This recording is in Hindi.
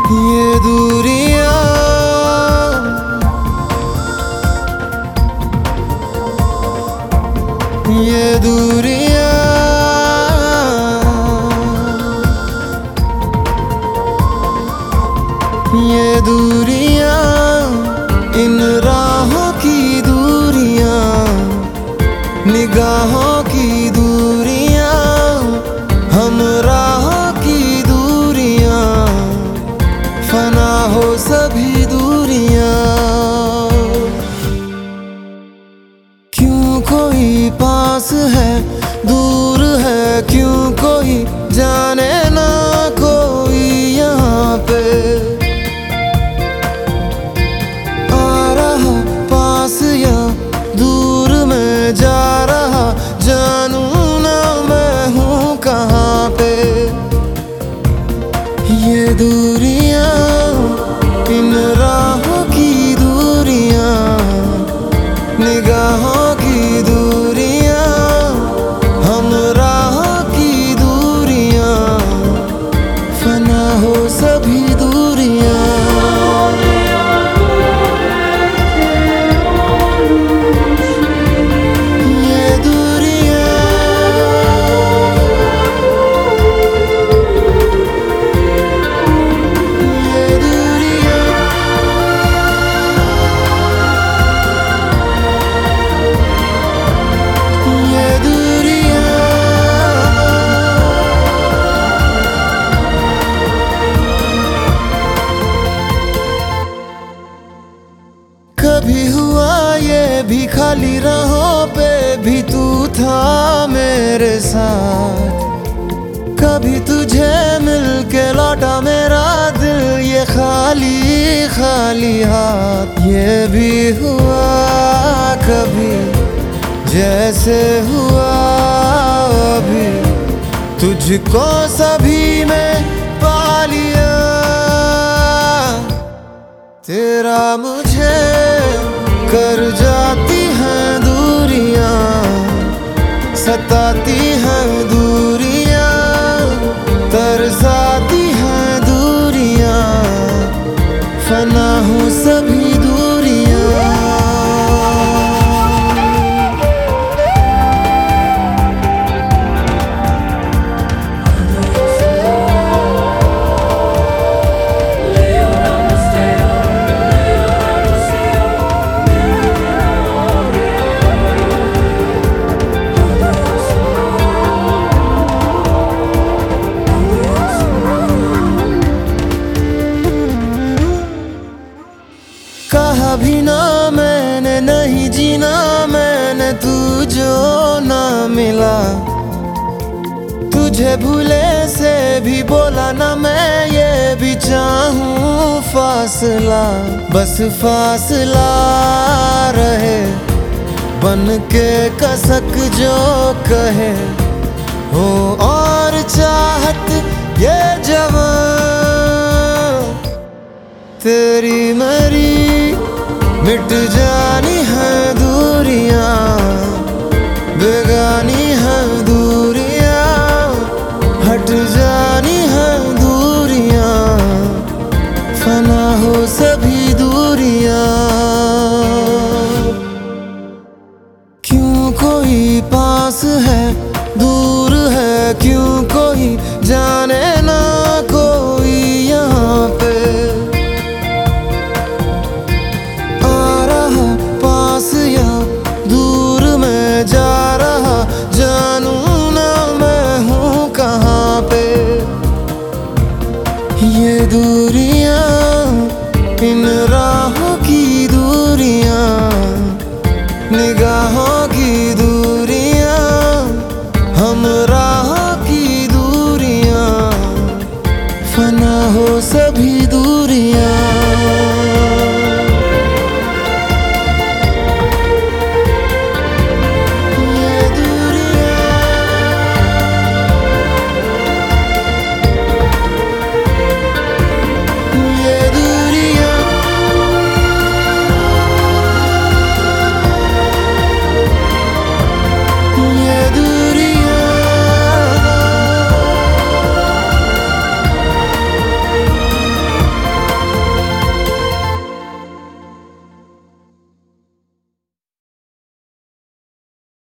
ये दूरियां, ये दूरियां, ये दूरियां, इन राहों की दूरियां, निगाहों की दूरियां, हम राहों की दूरियां, फना हो सभी दूरियां। क्यों कोई पास है दूर है, क्यों कोई जाने ना कोई यहाँ पे आ रहा पास या दूर में जा रहा, जानू ना मैं हूँ कहाँ पे। ये दूरियां, इन राहों की दूरियां, निगाहों की दूरियां, हम राहों की दूरियां, फना हो सभी दूरियां। कभी हुआ ये भी खाली राहों पे भी तू था मेरे साथ, कभी तुझे मिलके लौटा मेरा दिल ये खाली खाली हाथ। ये भी हुआ कभी जैसे हुआ अभी, तुझको सभी में पा लिया। तेरा मुझे कर जाती हैं दूरियां, सताती हैं दूरियां, तरसाती हैं दूरियां, फना हूँ सभी दूरियां। कहा भी ना मैंने नहीं जीना मैंने, तू जो ना मिला। तुझे भूले से भी बोला ना मैं, ये भी चाहूं फासला। बस फासला रहे बन के कसक जो कहे हो, और चाहत ये जवां तेरी मेरी मिट जानी है दूरियां, बेगानी है दूरियां, हट जानी है दूरियां, फना हो सभी दूरियां। क्यों कोई पास है दूर है, क्यों कोई जाने ना कोई यहाँ पे दूर में जा रहा, जानू ना मैं हूँ कहाँ पे। ये दूरियां, इन राहों